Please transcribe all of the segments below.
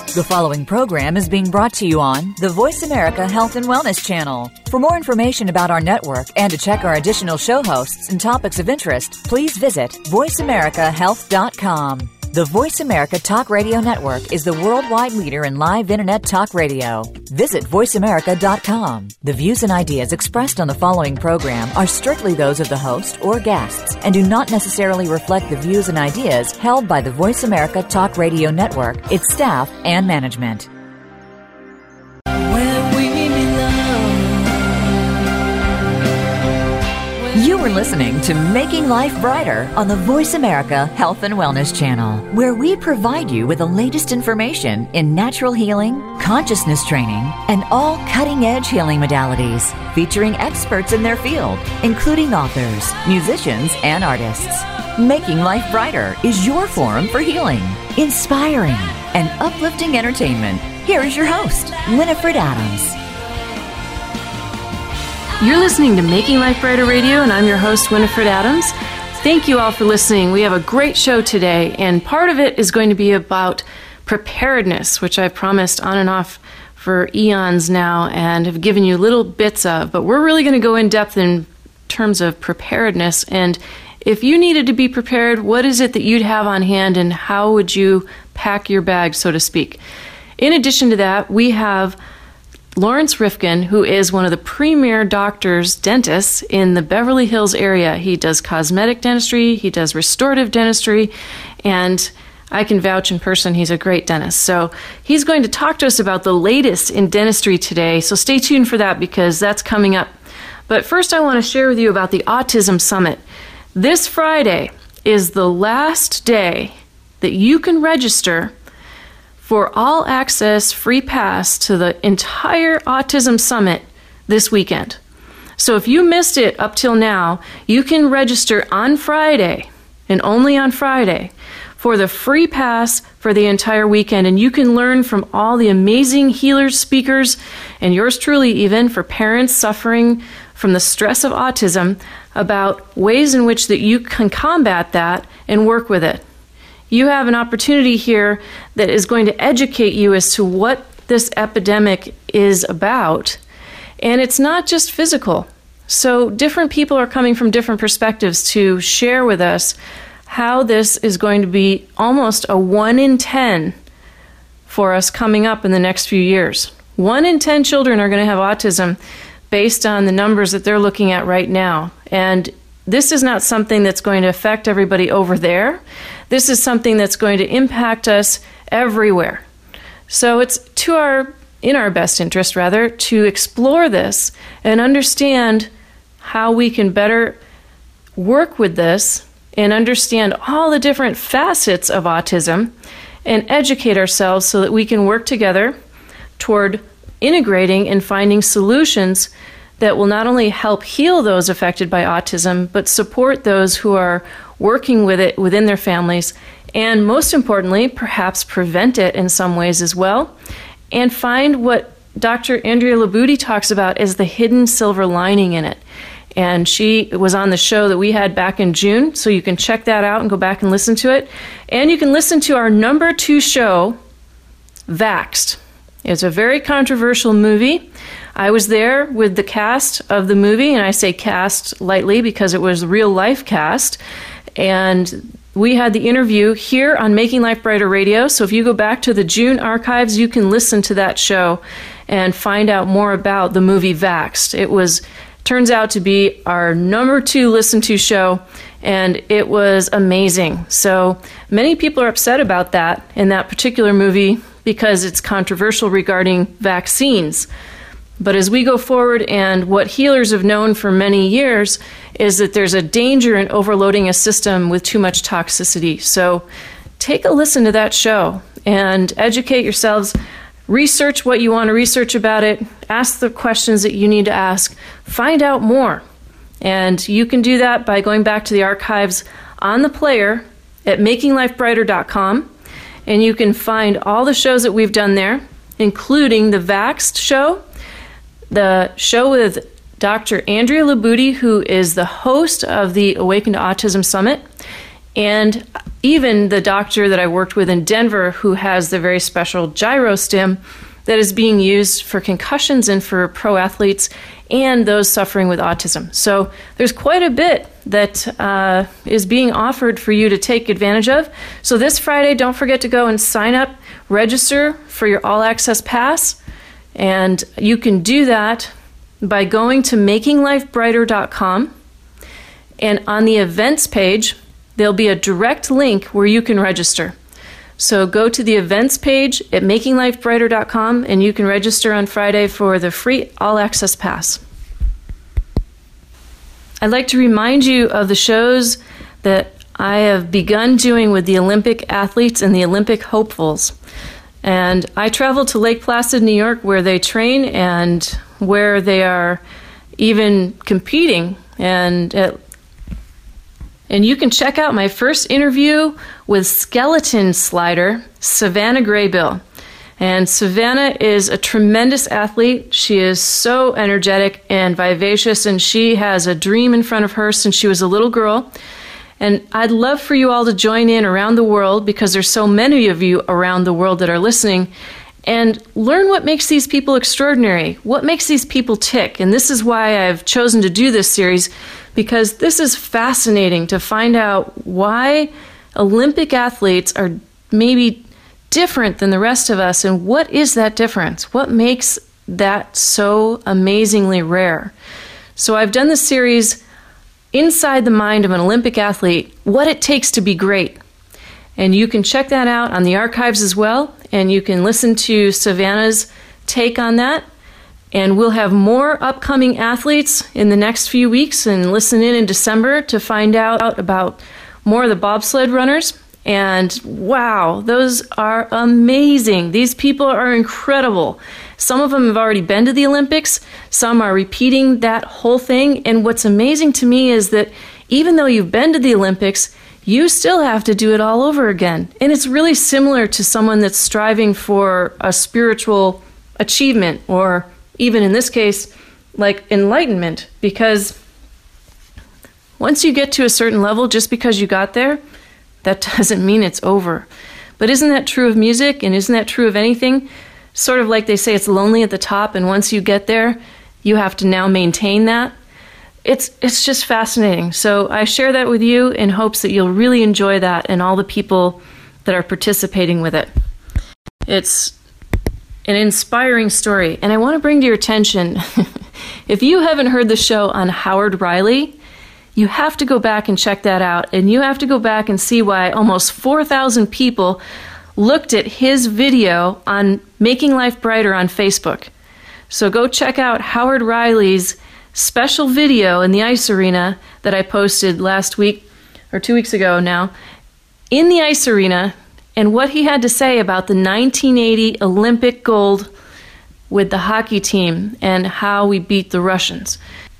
The following program is being brought to you on the Voice America Health and Wellness Channel. For more information about our network and to check our additional show hosts and topics of interest, please visit voiceamericahealth.com. The Voice America Talk Radio Network is the worldwide leader in live Internet talk radio. Visit voiceamerica.com. The views and ideas expressed on the following program are strictly those of the host or guests and do not necessarily reflect the views and ideas held by the Voice America Talk Radio Network, its staff, and management. You are listening to Making Life Brighter on the Voice America Health and Wellness Channel, where we provide you with the latest information in natural healing, consciousness training, and all cutting-edge healing modalities, featuring experts in their field, including authors, musicians, and artists. Making Life Brighter is your forum for healing, inspiring, and uplifting entertainment. Here is your host, Winifred Adams. You're listening to Making Life Brighter Radio, and I'm your host, Winifred Adams. Thank you all for listening. We have a great show today, and part of it is going to be about preparedness, which I've promised on and off for eons now and have given you little bits of. But we're really going to go in depth in terms of preparedness. And if you needed to be prepared, what is it that you'd have on hand, and how would you pack your bag, so to speak? In addition to that, we have Lawrence Rifkin, who is one of the premier dentists in the Beverly Hills area. He does cosmetic dentistry, he does restorative dentistry, and I can vouch in person he's a great dentist. So he's going to talk to us about the latest in dentistry today, so stay tuned for that because that's coming up. But first I want to share with you about the Autism Summit. This Friday is the last day that you can register for all access free pass to the entire Autism Summit this weekend. So if you missed it up till now, you can register on Friday, and only on Friday, for the free pass for the entire weekend. And you can learn from all the amazing healers, speakers, and yours truly even, for parents suffering from the stress of autism, about ways in which that you can combat that and work with it. You have an opportunity here that is going to educate you as to what this epidemic is about. And it's not just physical. So different people are coming from different perspectives to share with us how this is going to be almost a 1 in 10 for us coming up in the next few years. 1 in 10 children are going to have autism based on the numbers that they're looking at right now. And this is not something that's going to affect everybody over there. This is something that's going to impact us everywhere. So it's in our best interest, rather, to explore this and understand how we can better work with this and understand all the different facets of autism and educate ourselves so that we can work together toward integrating and finding solutions that will not only help heal those affected by autism, but support those who are working with it within their families, and most importantly, perhaps prevent it in some ways as well, and find what Dr. Andrea Laboudi talks about as the hidden silver lining in it. And she was on the show that we had back in June, so you can check that out and go back and listen to it. And you can listen to our number 2 show, Vaxxed. It's a very controversial movie. I was there with the cast of the movie, and I say cast lightly because it was real life cast. And we had the interview here on Making Life Brighter Radio. So if you go back to the June archives, you can listen to that show and find out more about the movie Vaxxed. It turns out to be our number 2 listened to show, and it was amazing. So many people are upset about that in that particular movie because it's controversial regarding vaccines. But as we go forward, and what healers have known for many years is that there's a danger in overloading a system with too much toxicity. So take a listen to that show and educate yourselves. Research what you want to research about it. Ask the questions that you need to ask. Find out more. And you can do that by going back to the archives on the player at makinglifebrighter.com. And you can find all the shows that we've done there, including the Vaxxed show, the show with Dr. Andrea Laboudi, who is the host of the Awaken to Autism Summit, And even the doctor that I worked with in Denver, who has the very special GyroStim that is being used for concussions and for pro athletes and those suffering with autism. So there's quite a bit that is being offered for you to take advantage of. So this Friday, don't forget to go and sign up, register for your All Access Pass. And you can do that by going to makinglifebrighter.com. And on the events page, there'll be a direct link where you can register. So go to the events page at makinglifebrighter.com and you can register on Friday for the free All Access Pass. I'd like to remind you of the shows that I have begun doing with the Olympic athletes and the Olympic hopefuls. And I travel to Lake Placid, New York, where they train and where they are even competing. And you can check out my first interview with skeleton slider, Savannah Graybill. And Savannah is a tremendous athlete. She is so energetic and vivacious, and she has a dream in front of her since she was a little girl. And I'd love for you all to join in around the world, because there's so many of you around the world that are listening, and learn what makes these people extraordinary, what makes these people tick. And this is why I've chosen to do this series, because this is fascinating to find out why Olympic athletes are maybe different than the rest of us, and what is that difference? What makes that so amazingly rare? So I've done this series, Inside the Mind of an Olympic Athlete, What It Takes to Be Great. And you can check that out on the archives as well, and you can listen to Savannah's take on that. And we'll have more upcoming athletes in the next few weeks, and listen in December to find out about more of the bobsled runners. And wow, those are amazing. These people are incredible. Some of them have already been to the Olympics. Some are repeating that whole thing. And what's amazing to me is that even though you've been to the Olympics, you still have to do it all over again. And it's really similar to someone that's striving for a spiritual achievement, or even in this case, like enlightenment. Because once you get to a certain level, just because you got there, that doesn't mean it's over. But isn't that true of music, and isn't that true of anything? Sort of like they say it's lonely at the top, and once you get there, you have to now maintain that. It's just fascinating. So I share that with you in hopes that you'll really enjoy that, and all the people that are participating with it. It's an inspiring story, and I want to bring to your attention, if you haven't heard the show on Howard Riley, you have to go back and check that out, and you have to go back and see why almost 4,000 people looked at his video on Making Life Brighter on Facebook. So go check out Howard Riley's special video in the ice arena that I posted last week, or 2 weeks ago now, in the ice arena, and what he had to say about the 1980 Olympic gold with the hockey team and how we beat the Russians.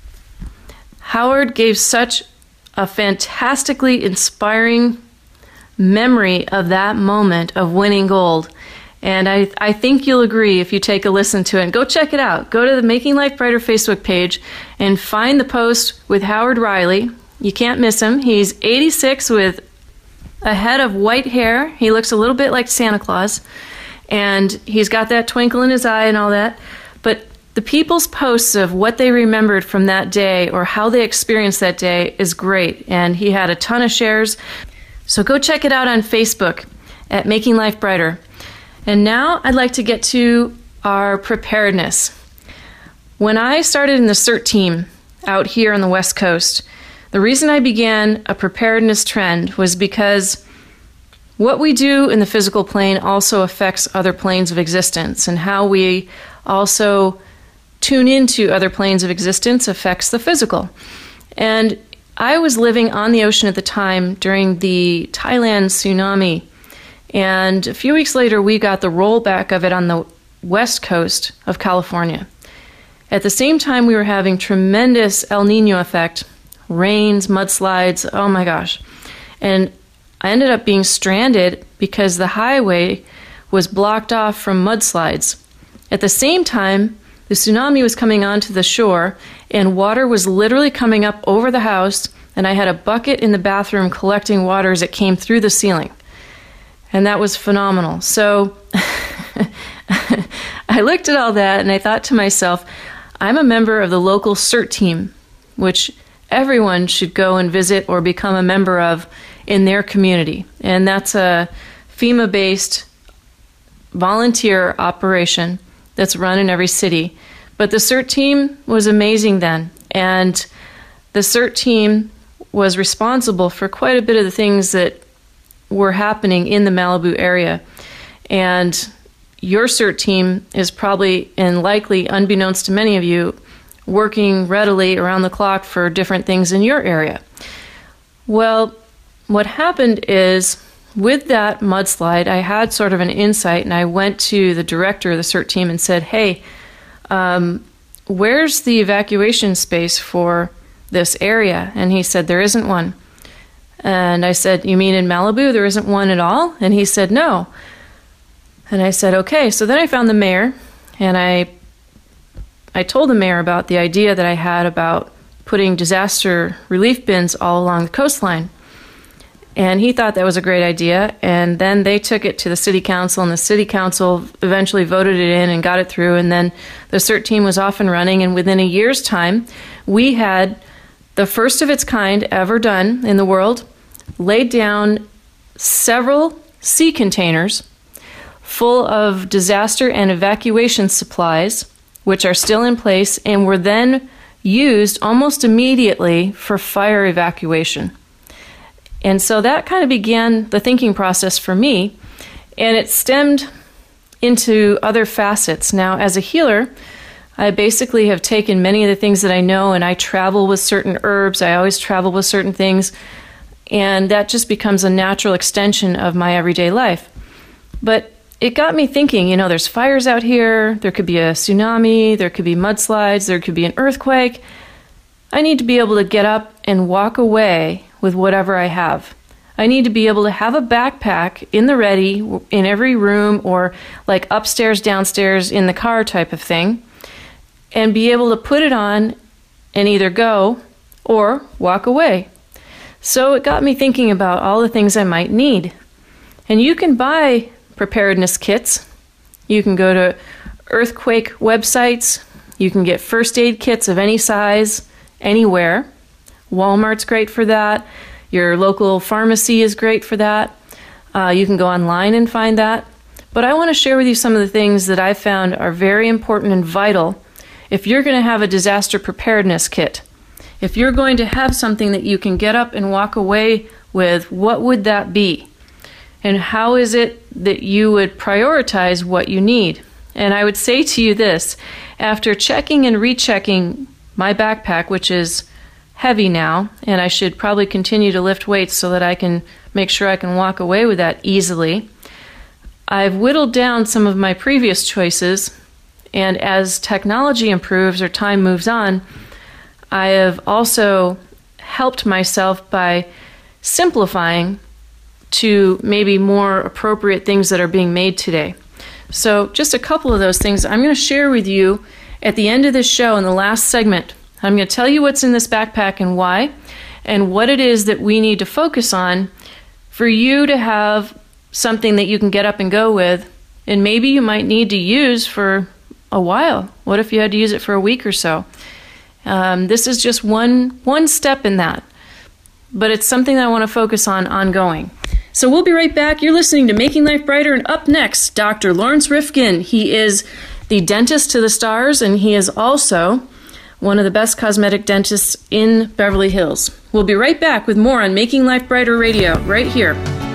Howard gave such a fantastically inspiring memory of that moment of winning gold. And I think you'll agree if you take a listen to it. And go check it out. Go to the Making Life Brighter Facebook page and find the post with Howard Riley. You can't miss him. He's 86 with a head of white hair. He looks a little bit like Santa Claus. And he's got that twinkle in his eye and all that. But the people's posts of what they remembered from that day or how they experienced that day is great. And he had a ton of shares. So go check it out on Facebook at Making Life Brighter. And now I'd like to get to our preparedness. When I started in the CERT team out here on the West Coast, the reason I began a preparedness trend was because what we do in the physical plane also affects other planes of existence, and how we also tune into other planes of existence affects the physical. And I was living on the ocean at the time during the Thailand tsunami, and a few weeks later we got the rollback of it on the west coast of California. At the same time, we were having tremendous El Nino effect, rains, mudslides, oh my gosh. And I ended up being stranded because the highway was blocked off from mudslides. At the same time, the tsunami was coming onto the shore, and water was literally coming up over the house and I had a bucket in the bathroom collecting water as it came through the ceiling. And that was phenomenal. So I looked at all that and I thought to myself, I'm a member of the local CERT team, which everyone should go and visit or become a member of in their community. And that's a FEMA-based volunteer operation that's run in every city. But the CERT team was amazing then. And the CERT team was responsible for quite a bit of the things that were happening in the Malibu area. And your CERT team is probably, and likely, unbeknownst to many of you, working readily around the clock for different things in your area. Well, what happened is, with that mudslide, I had sort of an insight, and I went to the director of the CERT team and said, hey, where's the evacuation space for this area? And he said, there isn't one. And I said, you mean in Malibu there isn't one at all? And he said, no. And I said, okay. So then I found the mayor, and I told the mayor about the idea that I had about putting disaster relief bins all along the coastline. And he thought that was a great idea. And then they took it to the city council, and the city council eventually voted it in and got it through. And then the CERT team was off and running. And within a year's time, we had the first of its kind ever done in the world, laid down several sea containers full of disaster and evacuation supplies, which are still in place and were then used almost immediately for fire evacuation. And so that kind of began the thinking process for me, and it stemmed into other facets. Now, as a healer, I basically have taken many of the things that I know, and I travel with certain herbs. I always travel with certain things, and that just becomes a natural extension of my everyday life. But it got me thinking, you know, there's fires out here, there could be a tsunami, there could be mudslides, there could be an earthquake. I need to be able to get up and walk away with whatever I have. I need to be able to have a backpack in the ready, in every room, or like upstairs, downstairs, in the car type of thing, and be able to put it on and either go or walk away. So it got me thinking about all the things I might need. And you can buy preparedness kits. You can go to earthquake websites. You can get first aid kits of any size, anywhere. Walmart's great for that. Your local pharmacy is great for that. You can go online and find that. But I want to share with you some of the things that I found are very important and vital if you're going to have a disaster preparedness kit. If you're going to have something that you can get up and walk away with, what would that be? And how is it that you would prioritize what you need? And I would say to you this, after checking and rechecking my backpack, which is heavy now, and I should probably continue to lift weights so that I can make sure I can walk away with that easily, I've whittled down some of my previous choices, and as technology improves or time moves on, I have also helped myself by simplifying to maybe more appropriate things that are being made today. So just a couple of those things I'm going to share with you at the end of this show in the last segment. I'm going to tell you what's in this backpack and why, and what it is that we need to focus on for you to have something that you can get up and go with, and maybe you might need to use for a while. What if you had to use it for a week or so? This is just one step in that, but it's something that I want to focus on ongoing. So we'll be right back. You're listening to Making Life Brighter, and up next, Dr. Lawrence Rifkin. He is the dentist to the stars, and he is also one of the best cosmetic dentists in Beverly Hills. We'll be right back with more on Making Life Brighter Radio, right here.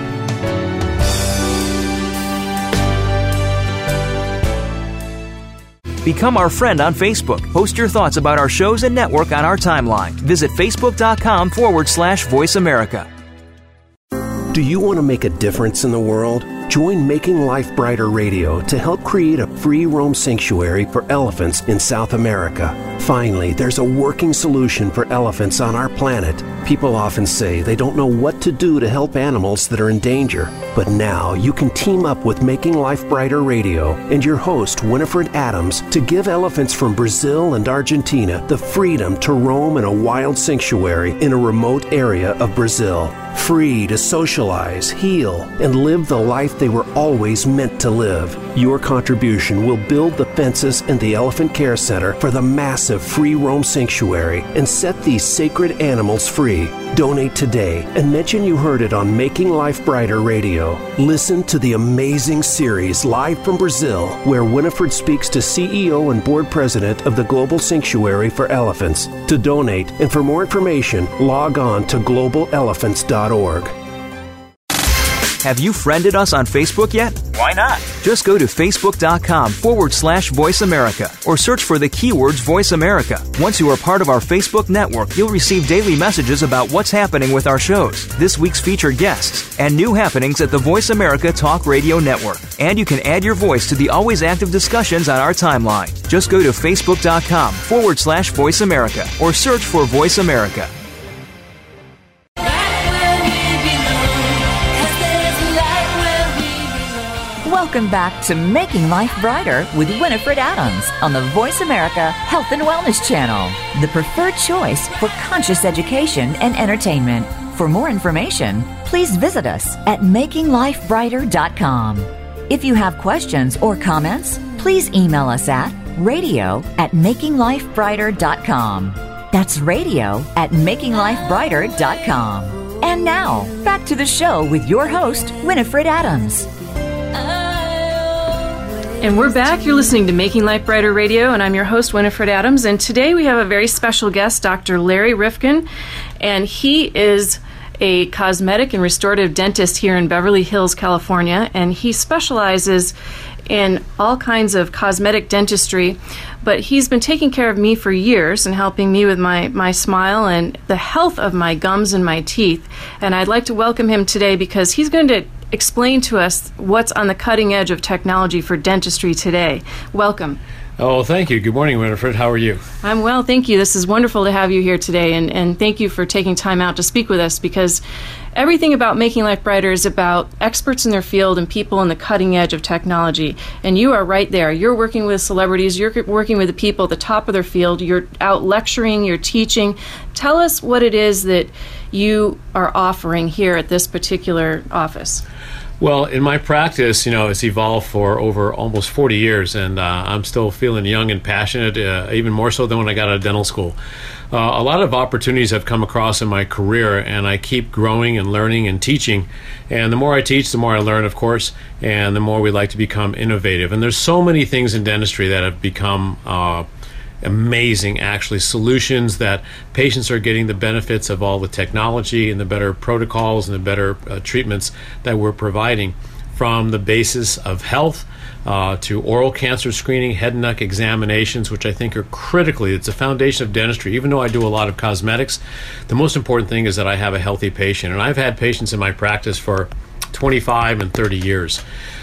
Become our friend on Facebook. Post your thoughts about our shows and network on our timeline. Visit Facebook.com/Voice America. Do you want to make a difference in the world? Join Making Life Brighter Radio to help create a free roam sanctuary for elephants in South America. Finally, there's a working solution for elephants on our planet. People often say they don't know what to do to help animals that are in danger. But now you can team up with Making Life Brighter Radio and your host, Winifred Adams, to give elephants from Brazil and Argentina the freedom to roam in a wild sanctuary in a remote area of Brazil. Free to socialize, heal, and live the life they were always meant to live. Your contribution will build the fences and the Elephant Care Center for the massive free roam sanctuary and set these sacred animals free. Donate today and mention you heard it on Making Life Brighter Radio. Listen to the amazing series live from Brazil, where Winifred speaks to CEO and board president of the Global Sanctuary for Elephants. To donate and for more information, log on to globalelephants.org. Have you friended us on Facebook yet? Why not? Just go to facebook.com/Voice America or search for the keywords Voice America. Once you are part of our Facebook network, you'll receive daily messages about what's happening with our shows, this week's featured guests, and new happenings at the Voice America Talk Radio Network. And you can add your voice to the always active discussions on our timeline. Just go to facebook.com/Voice America or search for Voice America. Welcome back to Making Life Brighter with Winifred Adams on the Voice America Health and Wellness Channel, the preferred choice for conscious education and entertainment. For more information, please visit us at makinglifebrighter.com. If you have questions or comments, please email us at radio@makinglifebrighter.com. That's radio@makinglifebrighter.com. And now, back to the show with your host, Winifred Adams. And we're back. You're listening to Making Life Brighter Radio, and I'm your host, Winifred Adams. And today we have a very special guest, Dr. Larry Rifkin, and he is a cosmetic and restorative dentist here in Beverly Hills, California, and he specializes in all kinds of cosmetic dentistry, but he's been taking care of me for years and helping me with my smile and the health of my gums and my teeth. And I'd like to welcome him today because he's going to explain to us what's on the cutting edge of technology for dentistry today. Welcome. Oh, thank you. Good morning, Winifred. How are you? I'm well, thank you. This is wonderful to have you here today, and thank you for taking time out to speak with us, because everything about Making Life Brighter is about experts in their field and people on the cutting edge of technology. And you are right there. You're working with celebrities. You're working with the people at the top of their field. You're out lecturing. You're teaching. Tell us what it is that you are offering here at this particular office. Well, in my practice, it's evolved for over almost 40 years, and I'm still feeling young and passionate, even more so than when I got out of dental school. A lot of opportunities have come across in my career, and I keep growing and learning and teaching. And the more I teach, the more I learn, of course, and the more we like to become innovative. And there's so many things in dentistry that have become amazing, actually, solutions that patients are getting the benefits of all the technology and the better protocols and the better treatments that we're providing, from the basis of health to oral cancer screening, head and neck examinations, which I think are critically, it's the foundation of dentistry. Even though I do a lot of cosmetics, the most important thing is that I have a healthy patient. And I've had patients in my practice for 25 and 30 years.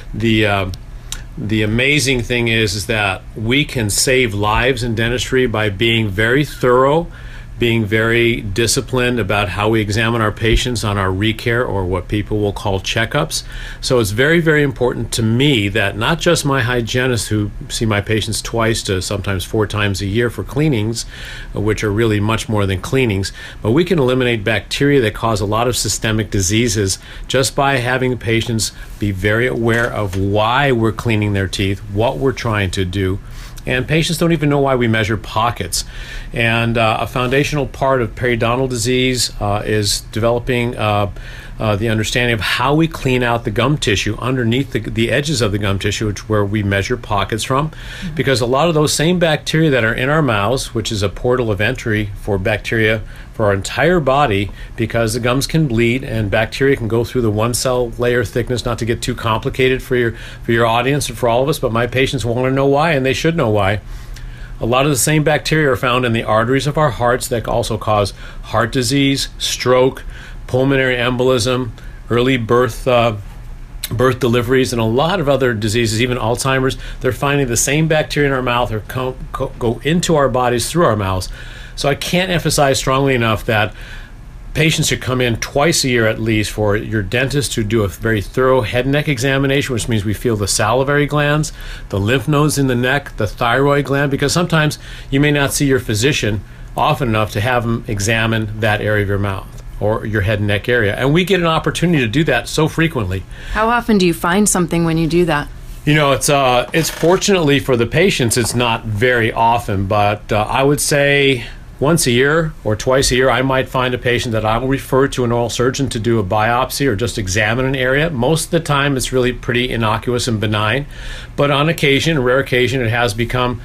The amazing thing is that we can save lives in dentistry by being very thorough, being very disciplined about how we examine our patients on our recare, or what people will call checkups. So it's very, very important to me that not just my hygienists, who see my patients twice to sometimes 4 times a year for cleanings, which are really much more than cleanings, but we can eliminate bacteria that cause a lot of systemic diseases just by having patients be very aware of why we're cleaning their teeth, what we're trying to do. And patients don't even know why we measure pockets. And a foundational part of periodontal disease is developing the understanding of how we clean out the gum tissue underneath the edges of the gum tissue, where we measure pockets from. Mm-hmm. Because a lot of those same bacteria that are in our mouths, which is a portal of entry for bacteria for our entire body, because the gums can bleed and bacteria can go through the 1-cell layer thickness, not to get too complicated for your audience and for all of us, but my patients want to know why, and they should know why. A lot of the same bacteria are found in the arteries of our hearts that also cause heart disease, stroke, pulmonary embolism, early birth birth deliveries and a lot of other diseases, even Alzheimer's, they're finding the same bacteria in our mouth or go into our bodies through our mouths. So I can't emphasize strongly enough that patients should come in twice a year at least for your dentist to do a very thorough head and neck examination, which means we feel the salivary glands, the lymph nodes in the neck, the thyroid gland, because sometimes you may not see your physician often enough to have them examine that area of your mouth or your head and neck area. And we get an opportunity to do that so frequently. How often do you find something when you do that? You know, it's fortunately for the patients, it's not very often, but I would say once a year or twice a year, I might find a patient that I will refer to an oral surgeon to do a biopsy or just examine an area. Most of the time, it's really pretty innocuous and benign. But on occasion, a rare occasion, it has become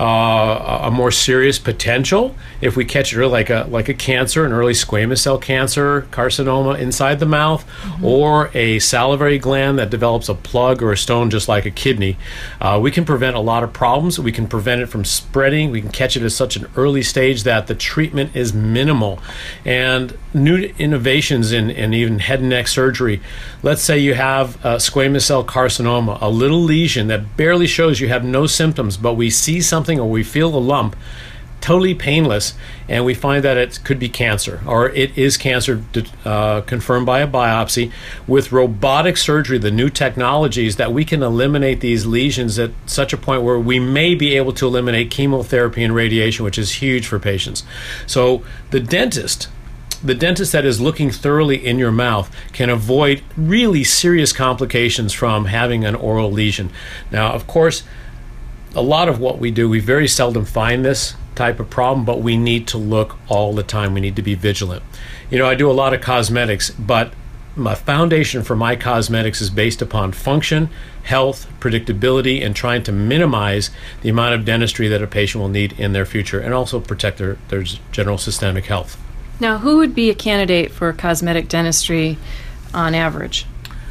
a more serious potential if we catch it early, like a cancer, an early squamous cell cancer, carcinoma inside the mouth, or a salivary gland that develops a plug or a stone just like a kidney. We can prevent a lot of problems. We can prevent it from spreading. We can catch it at such an early stage that the treatment is minimal. And new innovations in even head and neck surgery, let's say you have squamous cell carcinoma, a little lesion that barely shows, you have no symptoms, but we see something or we feel a lump, totally painless, and we find that it could be cancer, or it is cancer confirmed by a biopsy. With robotic surgery, the new technologies, that we can eliminate these lesions at such a point where we may be able to eliminate chemotherapy and radiation, which is huge for patients. So the dentist that is looking thoroughly in your mouth can avoid really serious complications from having an oral lesion. Now, of course, a lot of what we do, we very seldom find this type of problem, but we need to look all the time. We need to be vigilant. You know, I do a lot of cosmetics, but my foundation for my cosmetics is based upon function, health, predictability, and trying to minimize the amount of dentistry that a patient will need in their future, and also protect their general systemic health. Now, who would be a candidate for cosmetic dentistry on average?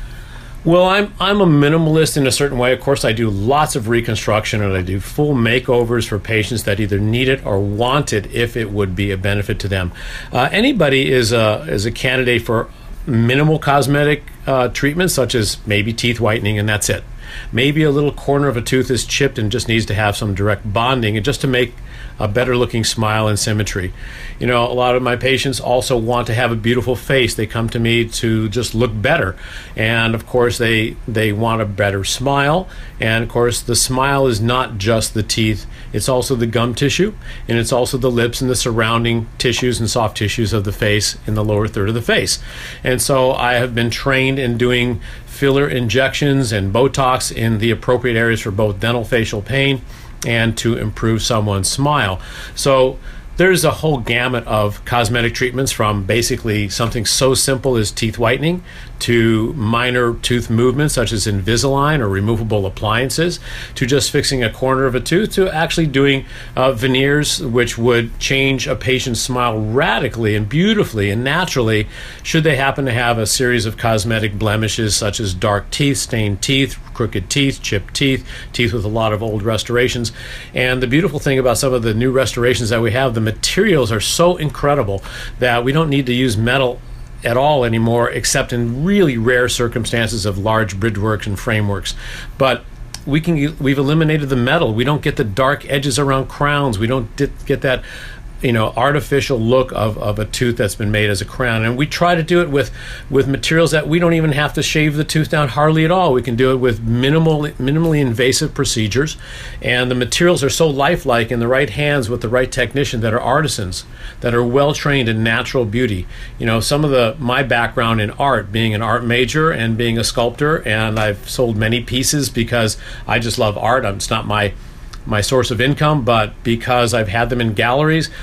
Well, I'm a minimalist in a certain way. Of course, I do lots of reconstruction, and I do full makeovers for patients that either need it or want it if it would be a benefit to them. Anybody is a candidate for minimal cosmetic treatments, such as maybe teeth whitening, and that's it. Maybe a little corner of a tooth is chipped and just needs to have some direct bonding, and just to make a better looking smile and symmetry. You know, a lot of my patients also want to have a beautiful face. They come to me to just look better, and of course they want a better smile. And of course the smile is not just the teeth, it's also the gum tissue, and it's also the lips and the surrounding tissues and soft tissues of the face in the lower third of the face. And so I have been trained in doing filler injections and Botox in the appropriate areas for both dental facial pain and to improve someone's smile. So there's a whole gamut of cosmetic treatments, from basically something so simple as teeth whitening to minor tooth movements such as Invisalign or removable appliances, to just fixing a corner of a tooth, to actually doing veneers, which would change a patient's smile radically and beautifully and naturally should they happen to have a series of cosmetic blemishes such as dark teeth, stained teeth, crooked teeth, chipped teeth, teeth with a lot of old restorations. And the beautiful thing about some of the new restorations that we have, the materials are so incredible that we don't need to use metal at all anymore, except in really rare circumstances of large bridgeworks and frameworks. But we've eliminated the metal. We don't get the dark edges around crowns. We don't get that artificial look of a tooth that's been made as a crown. And we try to do it with materials that we don't even have to shave the tooth down hardly at all. We can do it with minimally invasive procedures. And the materials are so lifelike in the right hands with the right technician that are artisans, that are well trained in natural beauty. You know, some of my background in art, being an art major and being a sculptor, and I've sold many pieces because I just love art. It's not my source of income, but because I've had them in galleries,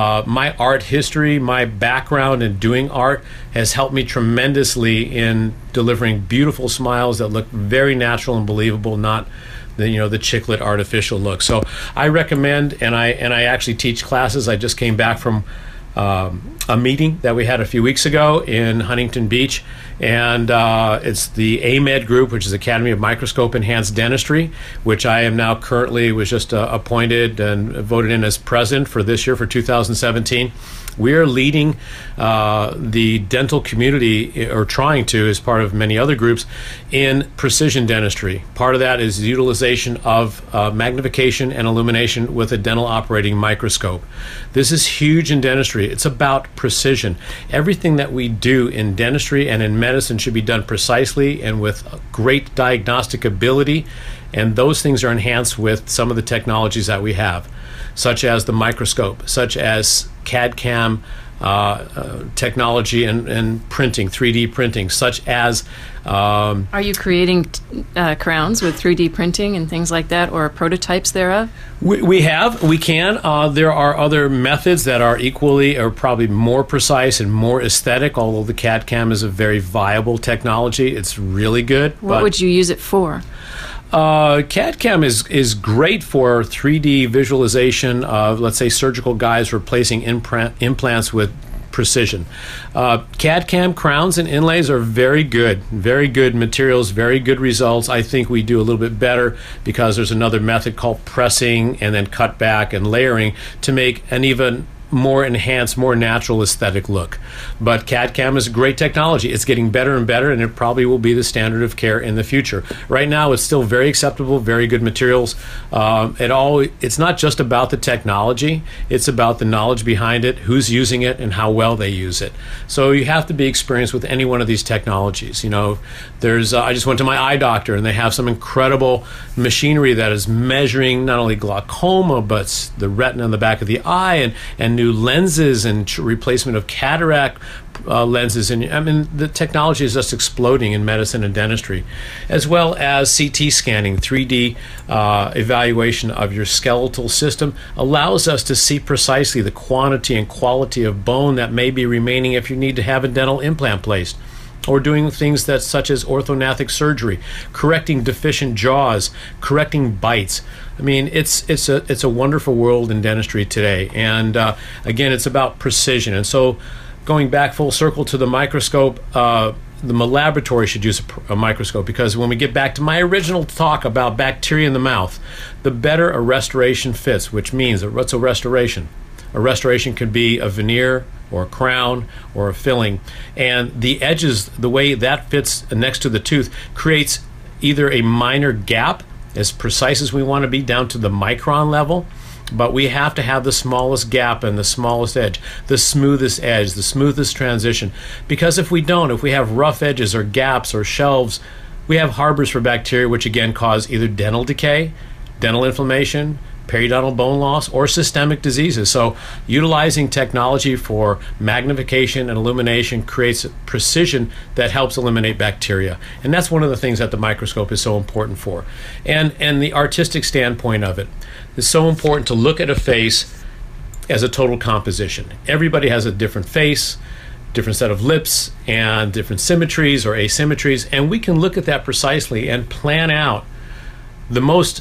my art history, my background in doing art has helped me tremendously in delivering beautiful smiles that look very natural and believable, not the chiclet artificial look. So I recommend, and I actually teach classes. I just came back from a meeting that we had a few weeks ago in Huntington Beach, and it's the AMED group, which is Academy of Microscope Enhanced Dentistry, which I am now currently was just appointed and voted in as president for this year, for 2017. We are leading the dental community, or trying to, as part of many other groups, in precision dentistry. Part of that is the utilization of magnification and illumination with a dental operating microscope. This is huge in dentistry. It's about precision. Everything that we do in dentistry and in medicine should be done precisely and with great diagnostic ability, and those things are enhanced with some of the technologies that we have, such as the microscope, such as CAD/CAM technology and printing, 3D printing, such as... Are you creating crowns with 3D printing and things like that, or prototypes thereof? We can. There are other methods that are equally or probably more precise and more aesthetic, although the CAD/CAM is a very viable technology. It's really good. What would you use it for? CAD/CAM is great for 3D visualization of, let's say, surgical guides replacing implants with precision. CAD/CAM crowns and inlays are very good materials, very good results. I think we do a little bit better because there's another method called pressing and then cut back and layering to make an even more enhanced, more natural aesthetic look. But CAD/CAM is a great technology. It's getting better and better, and it probably will be the standard of care in the future. Right now, it's still very acceptable, very good materials. It's not just about the technology. It's about the knowledge behind it, who's using it, and how well they use it. So you have to be experienced with any one of these technologies. You know, I just went to my eye doctor, and they have some incredible machinery that is measuring not only glaucoma, but the retina in the back of the eye, and new lenses and replacement of cataract lenses. And I mean, the technology is just exploding in medicine and dentistry, as well as CT scanning. 3D evaluation of your skeletal system allows us to see precisely the quantity and quality of bone that may be remaining if you need to have a dental implant placed, or doing things such as orthognathic surgery, correcting deficient jaws, correcting bites. I mean, it's a wonderful world in dentistry today. And again, it's about precision. And so going back full circle to the microscope, the laboratory should use a microscope, because when we get back to my original talk about bacteria in the mouth, the better a restoration fits, which means, what's a restoration? A restoration could be a veneer or a crown or a filling, and the edges, the way that fits next to the tooth, creates either a minor gap, as precise as we want to be, down to the micron level, but we have to have the smallest gap and the smallest edge, the smoothest transition, because if we have rough edges or gaps or shelves, we have harbors for bacteria, which again cause either dental decay, dental inflammation, periodontal bone loss, or systemic diseases. So utilizing technology for magnification and illumination creates precision that helps eliminate bacteria. And that's one of the things that the microscope is so important for. And the artistic standpoint of it is so important, to look at a face as a total composition. Everybody has a different face, different set of lips, and different symmetries or asymmetries, and we can look at that precisely and plan out the most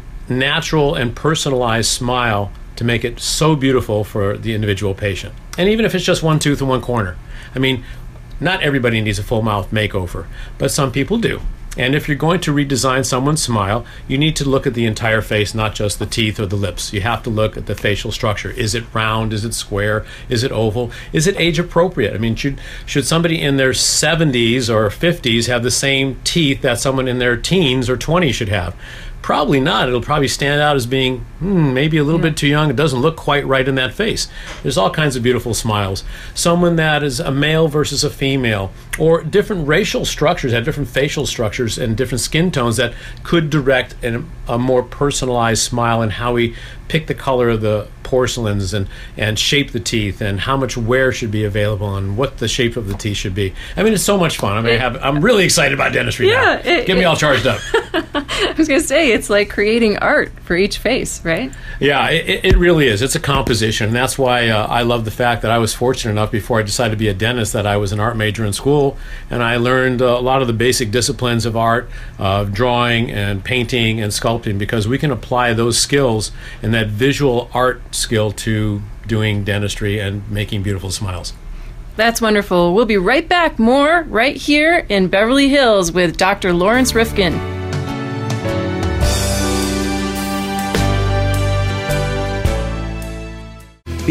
natural and personalized smile to make it so beautiful for the individual patient. And even if it's just one tooth in one corner, I mean, not everybody needs a full mouth makeover, but some people do. And if you're going to redesign someone's smile, you need to look at the entire face, not just the teeth or the lips. You have to look at the facial structure. Is it round? Is it square? Is it oval? Is it age appropriate? I mean, should somebody in their 70s or 50s have the same teeth that someone in their teens or 20s should have? Probably not. It'll probably stand out as being maybe a little bit too young. It doesn't look quite right in that face. There's all kinds of beautiful smiles. Someone that is a male versus a female, or different racial structures, have different facial structures and different skin tones that could direct a more personalized smile, and how we pick the color of the porcelains and shape the teeth, and how much wear should be available, and what the shape of the teeth should be. I mean, it's so much fun. I mean, I'm really excited about dentistry now. Get me all charged up. I was going to say, it's like creating art for each face, right? Yeah, it really is. It's a composition. And that's why I love the fact that I was fortunate enough, before I decided to be a dentist, that I was an art major in school, and I learned a lot of the basic disciplines of art, drawing and painting and sculpting, because we can apply those skills and that visual art skill to doing dentistry and making beautiful smiles. That's wonderful. We'll be right back. More right here in Beverly Hills with Dr. Lawrence Rifkin.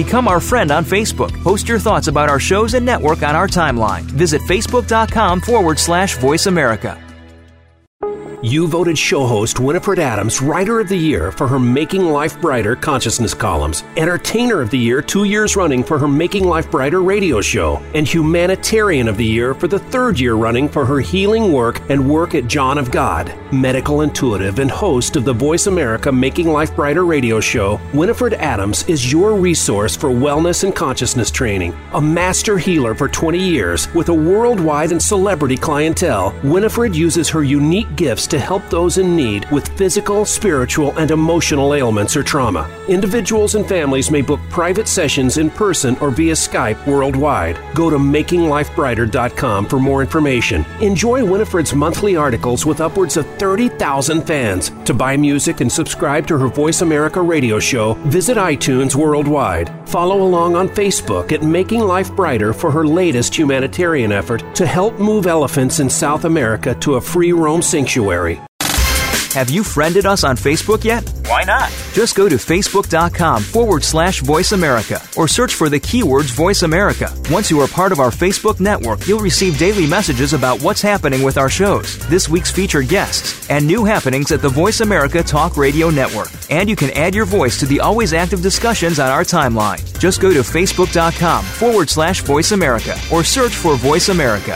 Become our friend on Facebook. Post your thoughts about our shows and network on our timeline. Visit facebook.com/Voice America. You voted show host Winifred Adams Writer of the Year for her Making Life Brighter consciousness columns, Entertainer of the Year 2 years running for her Making Life Brighter radio show, and Humanitarian of the Year for the 3rd year running for her healing work and work at John of God. Medical intuitive and host of the Voice America Making Life Brighter radio show, Winifred Adams is your resource for wellness and consciousness training. A master healer for 20 years with a worldwide and celebrity clientele, Winifred uses her unique gifts to help those in need with physical, spiritual, and emotional ailments or trauma. Individuals and families may book private sessions in person or via Skype worldwide. Go to makinglifebrighter.com for more information. Enjoy Winifred's monthly articles with upwards of 30,000 fans. To buy music and subscribe to her Voice America radio show, visit iTunes worldwide. Follow along on Facebook at Making Life Brighter for her latest humanitarian effort to help move elephants in South America to a free roam sanctuary. Have you friended us on Facebook yet? Why not? Just go to facebook.com/Voice America or search for the keywords Voice America. Once you are part of our Facebook network, you'll receive daily messages about what's happening with our shows, this week's featured guests, and new happenings at the Voice America Talk Radio Network. And you can add your voice to the always active discussions on our timeline. Just go to facebook.com/Voice America or search for Voice America.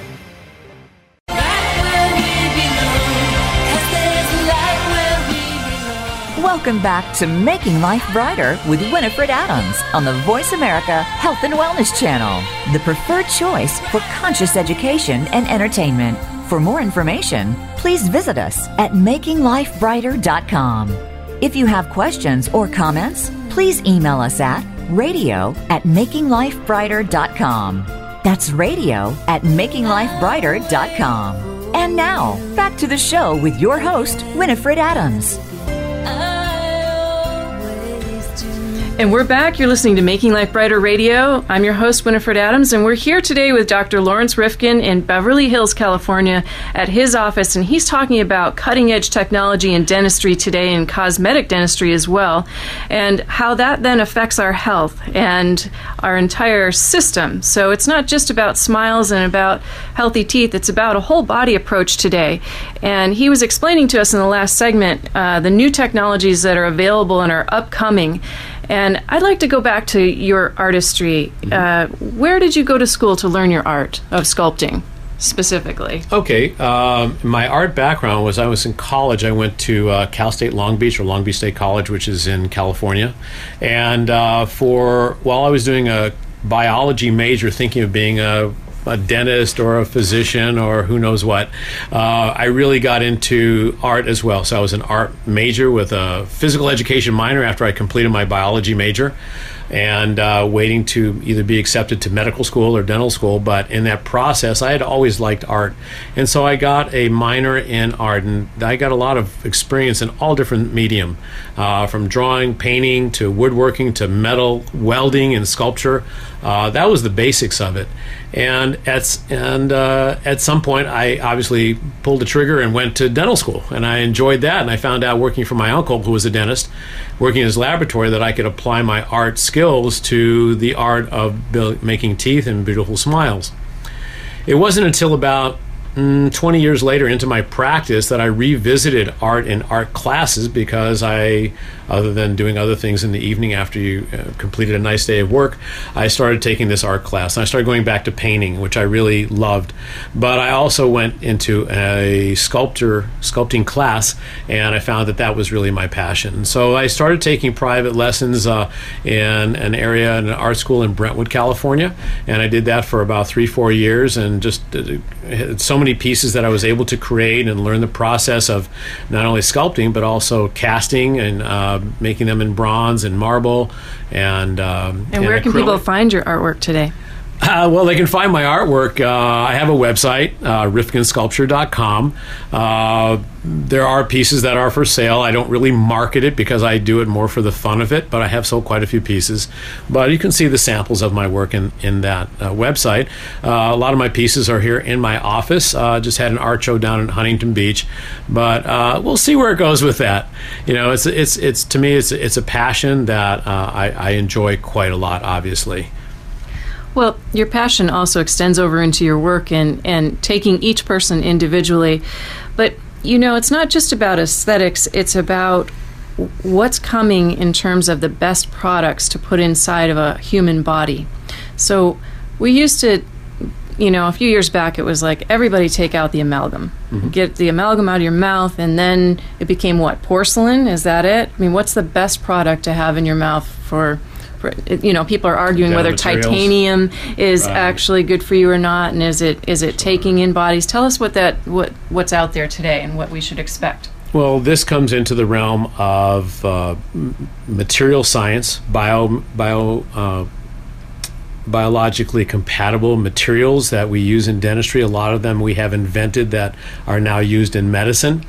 Welcome back to Making Life Brighter with Winifred Adams on the Voice America Health and Wellness Channel, the preferred choice for conscious education and entertainment. For more information, please visit us at makinglifebrighter.com. If you have questions or comments, please email us at radio@makinglifebrighter.com. That's radio@makinglifebrighter.com. And now, back to the show with your host, Winifred Adams. And we're back. You're listening to Making Life Brighter Radio. I'm your host, Winifred Adams, and we're here today with Dr. Lawrence Rifkin in Beverly Hills, California, at his office, and he's talking about cutting-edge technology in dentistry today and cosmetic dentistry as well, and how that then affects our health and our entire system. So it's not just about smiles and about healthy teeth. It's about a whole body approach today. And he was explaining to us in the last segment the new technologies that are available and are upcoming. And I'd like to go back to your artistry. Where did you go to school to learn your art of sculpting, specifically? Okay. My art background was I was in college. I went to Cal State Long Beach, or Long Beach State College, which is in California. And while I was doing a biology major, thinking of being a dentist or a physician or who knows what, I really got into art as well. So I was an art major with a physical education minor after I completed my biology major, and waiting to either be accepted to medical school or dental school. But in that process, I had always liked art. And so I got a minor in art, and I got a lot of experience in all different medium, from drawing, painting, to woodworking, to metal, welding, and sculpture. That was the basics of it. And at some point, I obviously pulled the trigger and went to dental school, and I enjoyed that. And I found out, working for my uncle, who was a dentist, working in his laboratory, that I could apply my art skills to the art of making teeth and beautiful smiles. It wasn't until about 20 years later into my practice that I revisited art in art classes, because other than doing other things in the evening after you completed a nice day of work, I started taking this art class. And I started going back to painting, which I really loved. But I also went into a sculpting class, and I found that that was really my passion. So I started taking private lessons in an art school in Brentwood, California. And I did that for about 3-4 years, and just had so many pieces that I was able to create and learn the process of not only sculpting but also casting and making them in bronze and marble and where can people find your artwork today? Well, they can find my artwork. I have a website, rifkinsculpture.com. There are pieces that are for sale. I don't really market it because I do it more for the fun of it, but I have sold quite a few pieces. But you can see the samples of my work in that website. A lot of my pieces are here in my office. Just had an art show down in Huntington Beach, but we'll see where it goes with that. You know, it's to me, it's a passion that I enjoy quite a lot, obviously. Well, your passion also extends over into your work and taking each person individually. But, you know, it's not just about aesthetics. It's about what's coming in terms of the best products to put inside of a human body. So we used to, you know, a few years back, it was like, everybody take out the amalgam. Mm-hmm. Get the amalgam out of your mouth, and then it became what? Porcelain? Is that it? I mean, what's the best product to have in your mouth for, you know, people are arguing whether materials. Titanium is actually good for you or not, and is it taking in bodies? Tell us what's out there today and what we should expect. Well, this comes into the realm of material science, biologically compatible materials that we use in dentistry. A lot of them we have invented that are now used in medicine.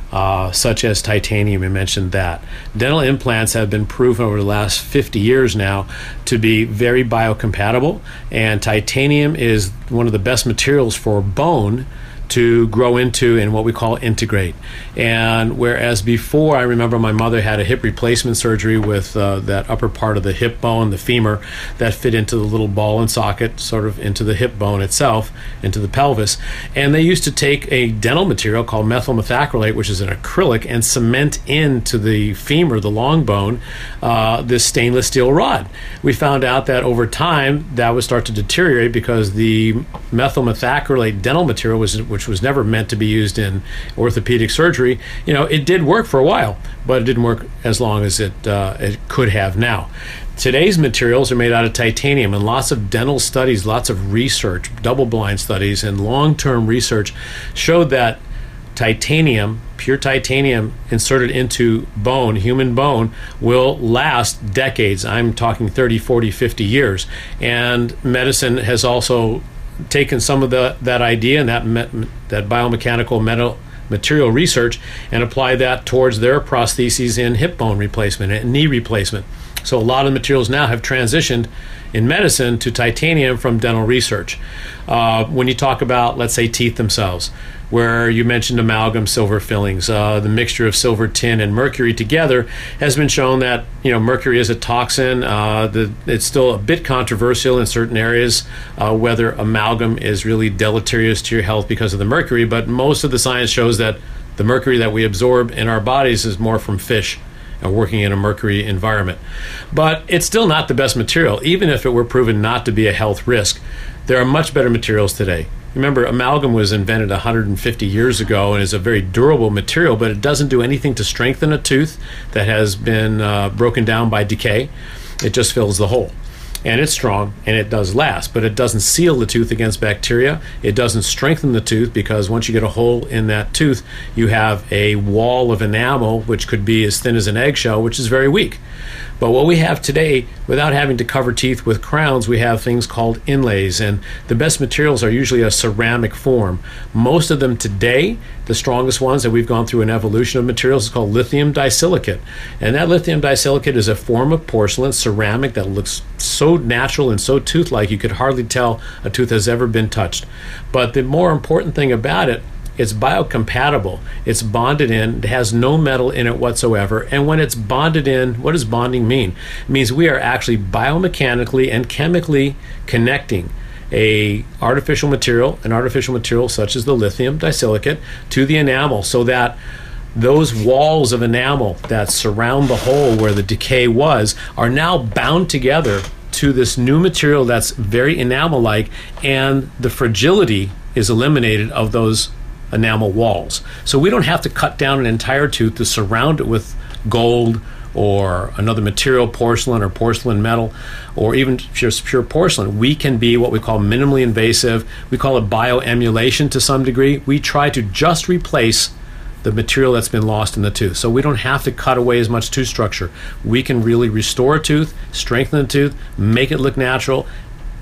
Such as titanium, you mentioned that. Dental implants have been proven over the last 50 years now to be very biocompatible, and titanium is one of the best materials for bone to grow into and what we call integrate. And whereas before, I remember my mother had a hip replacement surgery with that upper part of the hip bone, the femur, that fit into the little ball and socket, sort of into the hip bone itself, into the pelvis. And they used to take a dental material called methyl methacrylate, which is an acrylic, and cement into the femur, the long bone, this stainless steel rod. We found out that over time that would start to deteriorate because the methyl methacrylate dental material which was never meant to be used in orthopedic surgery, you know, it did work for a while, but it didn't work as long as it could have now. Today's materials are made out of titanium, and lots of dental studies, lots of research, double-blind studies, and long-term research showed that titanium, pure titanium inserted into bone, human bone, will last decades. I'm talking 30, 40, 50 years. And medicine has also taken some of that idea and that biomechanical material research and apply that towards their prostheses in hip bone replacement and knee replacement. So a lot of materials now have transitioned in medicine to titanium from dental research. When you talk about, let's say, teeth themselves, where you mentioned amalgam silver fillings, the mixture of silver, tin, and mercury together has been shown that, you know, mercury is a toxin. It's still a bit controversial in certain areas whether amalgam is really deleterious to your health because of the mercury, but most of the science shows that the mercury that we absorb in our bodies is more from fish working in a mercury environment. But it's still not the best material, even if it were proven not to be a health risk. There are much better materials today. Remember, amalgam was invented 150 years ago and is a very durable material, but it doesn't do anything to strengthen a tooth that has been broken down by decay. It just fills the hole. And it's strong, and it does last, but it doesn't seal the tooth against bacteria. It doesn't strengthen the tooth, because once you get a hole in that tooth, you have a wall of enamel, which could be as thin as an eggshell, which is very weak. But what we have today, without having to cover teeth with crowns, we have things called inlays, and the best materials are usually a ceramic form. Most of them today, the strongest ones that we've gone through an evolution of materials, is called lithium disilicate. And that lithium disilicate is a form of porcelain, ceramic, that looks so natural and so tooth-like you could hardly tell a tooth has ever been touched. But the more important thing about it, it's biocompatible. It's bonded in. It has no metal in it whatsoever. And when it's bonded in, what does bonding mean? It means we are actually biomechanically and chemically connecting an artificial material such as the lithium disilicate to the enamel, so that those walls of enamel that surround the hole where the decay was are now bound together to this new material that's very enamel-like, and the fragility is eliminated of those enamel walls. So we don't have to cut down an entire tooth to surround it with gold or another material, porcelain or porcelain metal, or even just pure porcelain. We can be what we call minimally invasive. We call it bioemulation to some degree. We try to just replace the material that's been lost in the tooth. So we don't have to cut away as much tooth structure. We can really restore a tooth, strengthen the tooth, make it look natural,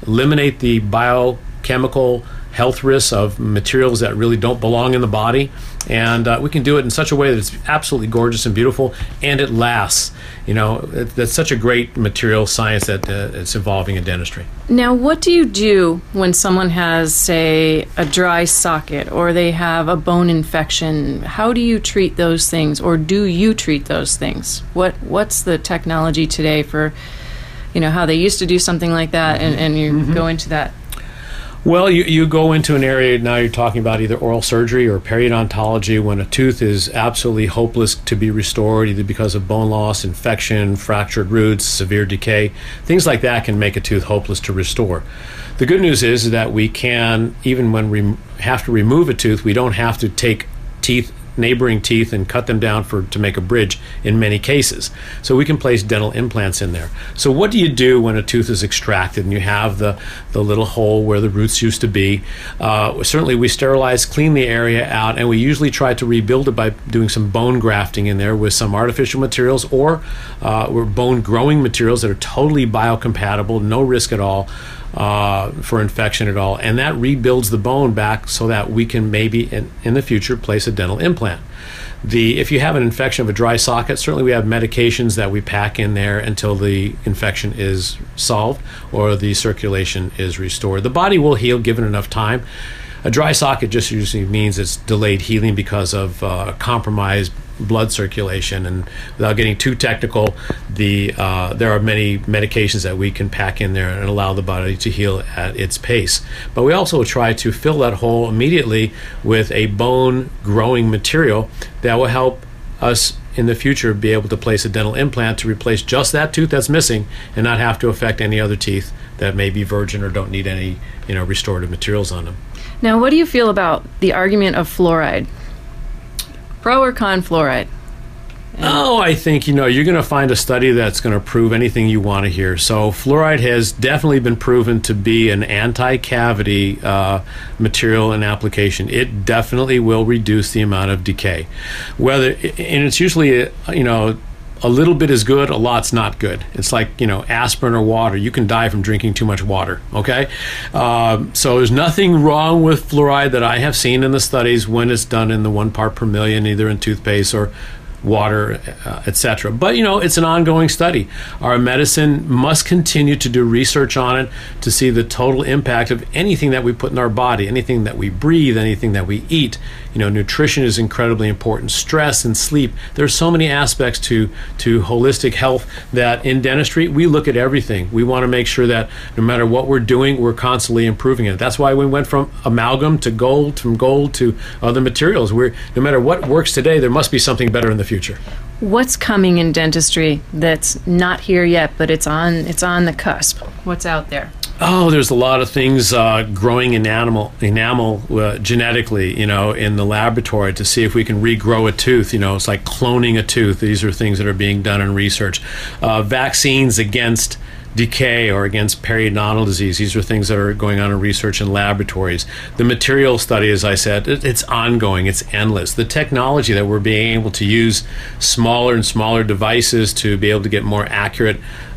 eliminate the biochemical health risks of materials that really don't belong in the body, and we can do it in such a way that it's absolutely gorgeous and beautiful, and it lasts. That's such a great material science that it's evolving in dentistry. Now, what do you do when someone has, say, a dry socket or they have a bone infection? How do you treat those things, or do you treat those things? What's the technology today for, how they used to do something like that, and you go into that? Well, you go into an area, now you're talking about either oral surgery or periodontology, when a tooth is absolutely hopeless to be restored, either because of bone loss, infection, fractured roots, severe decay. Things like that can make a tooth hopeless to restore. The good news is that we can, even when we have to remove a tooth, we don't have to take neighboring teeth and cut them down to make a bridge in many cases. So we can place dental implants in there. So what do you do when a tooth is extracted and you have the little hole where the roots used to be? Certainly we sterilize, clean the area out, and we usually try to rebuild it by doing some bone grafting in there with some artificial materials or bone growing materials that are totally biocompatible, no risk at all for infection at all, and that rebuilds the bone back so that we can maybe in the future place a dental implant. If you have an infection of a dry socket, certainly we have medications that we pack in there until the infection is solved or the circulation is restored. The body will heal given enough time. A dry socket just usually means it's delayed healing because of compromised blood circulation, and without getting too technical, there are many medications that we can pack in there and allow the body to heal at its pace. But we also try to fill that hole immediately with a bone growing material that will help us in the future be able to place a dental implant to replace just that tooth that's missing and not have to affect any other teeth that may be virgin or don't need any restorative materials on them. Now, what do you feel about the argument of fluoride? Pro or con fluoride? I think, you're going to find a study that's going to prove anything you want to hear. So fluoride has definitely been proven to be an anti-cavity material and application. It definitely will reduce the amount of decay. And it's usually, a little bit is good, a lot's not good. It's like, aspirin or water. You can die from drinking too much water, okay? So there's nothing wrong with fluoride that I have seen in the studies when it's done in the 1 part per million, either in toothpaste or water, etc. But, it's an ongoing study. Our medicine must continue to do research on it to see the total impact of anything that we put in our body, anything that we breathe, anything that we eat. Nutrition is incredibly important. Stress and sleep. There's so many aspects to holistic health that in dentistry, we look at everything. We want to make sure that no matter what we're doing, we're constantly improving it. That's why we went from amalgam to gold, from gold to other materials. No matter what works today, there must be something better in the future. What's coming in dentistry that's not here yet, but it's on the cusp? What's out there? There's a lot of things growing enamel genetically, in the laboratory to see if we can regrow a tooth. It's like cloning a tooth. These are things that are being done in research. Vaccines against decay or against periodontal disease. These are things that are going on in research in laboratories. The material study, as I said, it's ongoing. It's endless. The technology that we're being able to use smaller and smaller devices to be able to get more accurate